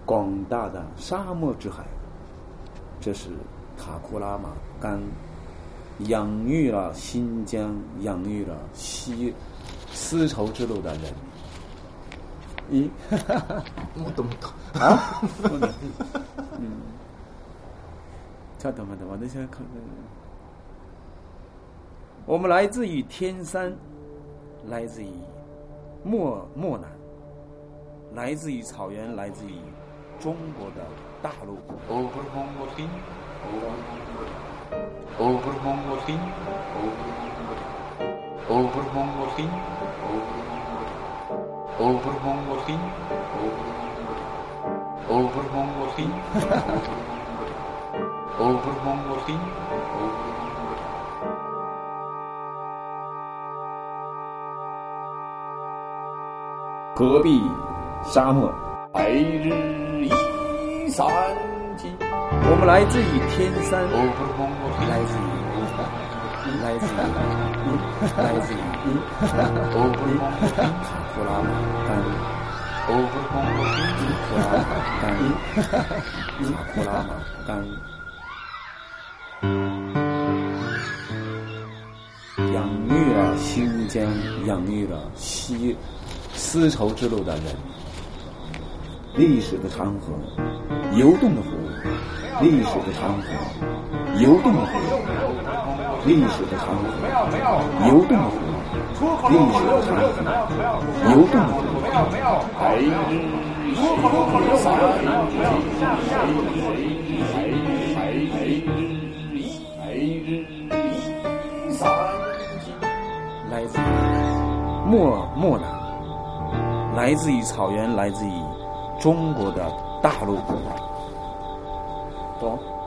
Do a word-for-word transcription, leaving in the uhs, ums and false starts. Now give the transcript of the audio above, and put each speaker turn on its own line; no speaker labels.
广大的沙漠之海，这是塔库拉玛干养育了新疆，养育了西丝绸之路的人。咦，
もっともっと
啊，嗯，ちょっと待って、私は看我们来自于天山，来自于漠漠南，来自于草原，来自于中国的大陆。
Over Mongolian, over Mongolian, over Mongolian, over Mongolian, over Mongolian, over Mongolian.
戈壁沙漠，白日依山尽。我们来自于天山，来自于来自于来自于塔库拉玛干，塔库拉玛干，塔库拉玛干，养育了新疆，养育了西丝绸之路的人。历史的长河，游动的湖，历史的长河，游动的湖，历史的长河，游动的湖，历史的长河，游动的湖。白日依山尽，来自于漠漠南，来自于草原，来自于中国的大陆。懂。